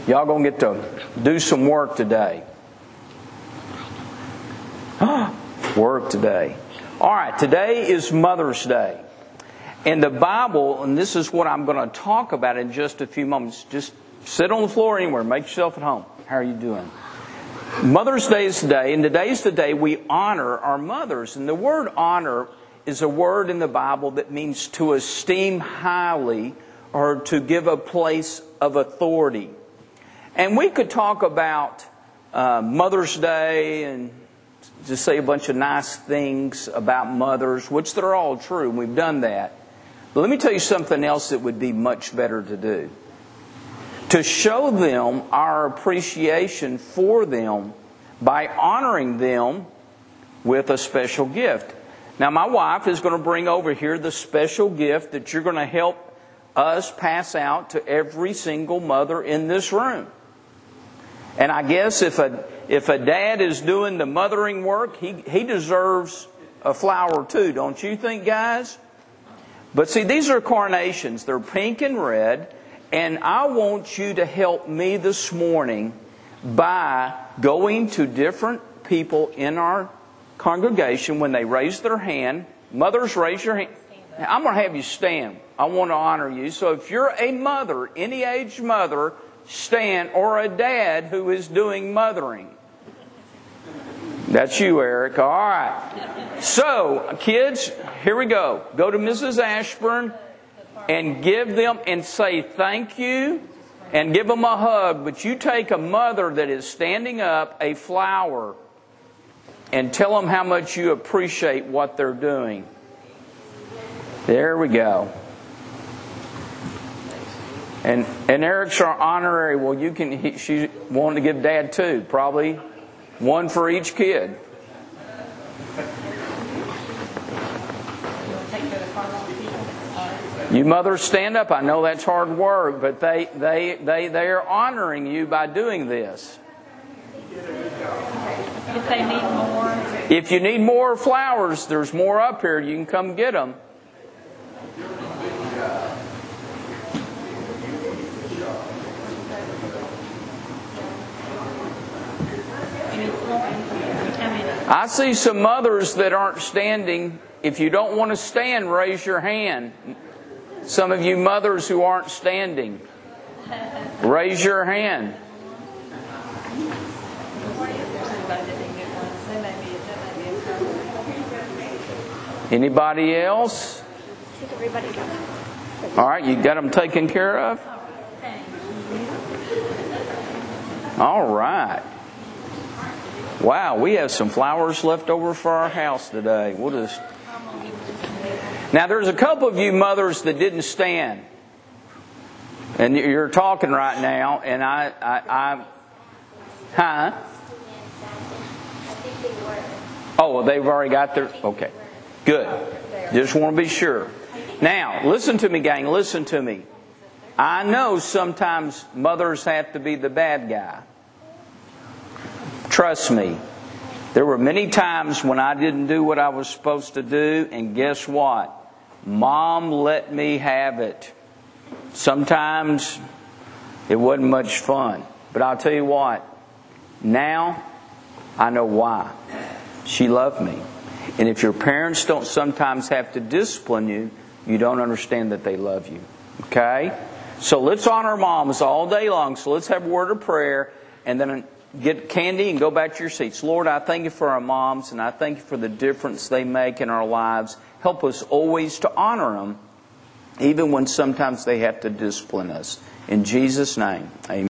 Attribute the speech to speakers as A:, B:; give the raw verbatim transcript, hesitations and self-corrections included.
A: Y'all gonna get to do some work today. Work today. All right, today is Mother's Day. In the Bible, and this is what I'm going to talk about in just a few moments. Just sit on the floor anywhere. Make yourself at home. How are you doing? Mother's Day is today, and today is the day we honor our mothers. And the word honor is a word in the Bible that means to esteem highly or to give a place of authority. And we could talk about uh, Mother's Day and just say a bunch of nice things about mothers, which they're all true, and we've done that. But let me tell you something else that would be much better to do. To show them our appreciation for them by honoring them with a special gift. Now, my wife is going to bring over here the special gift that you're going to help us pass out to every single mother in this room. And I guess if a if a dad is doing the mothering work, he, he deserves a flower too, don't you think, guys? But see, these are carnations. They're pink and red. And I want you to help me this morning by going to different people in our congregation when they raise their hand. Mothers, raise your hand. I'm going to have you stand. I want to honor you. So if you're a mother, any age mother, stand, or a dad who is doing mothering. That's you, Eric. All right. So, kids, here we go. Go to Missus Ashburn and give them and say thank you and give them a hug. But you take a mother that is standing up, a flower, and tell them how much you appreciate what they're doing. There we go. And and Eric's our honorary. Well, you can. He, she wanted to give Dad two, probably one for each kid. You mothers, stand up. I know that's hard work, but they they they they are honoring you by doing this.
B: If they need more,
A: if you need more flowers, there's more up here. You can come get them. I see some mothers that aren't standing. If you don't want to stand, raise your hand. Some of you mothers who aren't standing, raise your hand. Anybody else? All right, you got them taken care of? All right. Wow, we have some flowers left over for our house today. We'll just... Now, there's a couple of you mothers that didn't stand. And you're talking right now, and I... I, I huh? Oh, well, they've already got their... Okay, good. Just want to be sure. Now, listen to me, gang. Listen to me. I know sometimes mothers have to be the bad guy. Trust me, there were many times when I didn't do what I was supposed to do, and guess what? Mom let me have it. Sometimes it wasn't much fun. But I'll tell you what, now I know why. She loved me. And if your parents don't sometimes have to discipline you, you don't understand that they love you. Okay? So let's honor moms all day long. So let's have a word of prayer, and then get candy and go back to your seats. Lord, I thank you for our moms, and I thank you for the difference they make in our lives. Help us always to honor them, even when sometimes they have to discipline us. In Jesus' name, amen.